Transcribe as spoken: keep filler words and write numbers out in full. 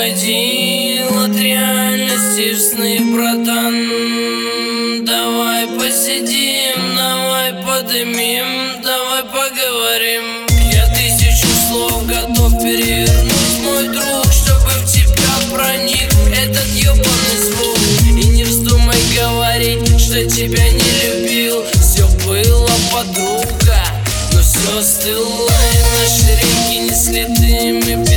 уходил от реальности в сны, братан. Давай посидим, давай подымим, давай поговорим. Я тысячу слов готов перевернуть, мой друг, чтобы в тебя проник этот ёбаный звук. И не вздумай говорить, что тебя не любил. Все было, подруга, но все стыло, и наши реки несли дым.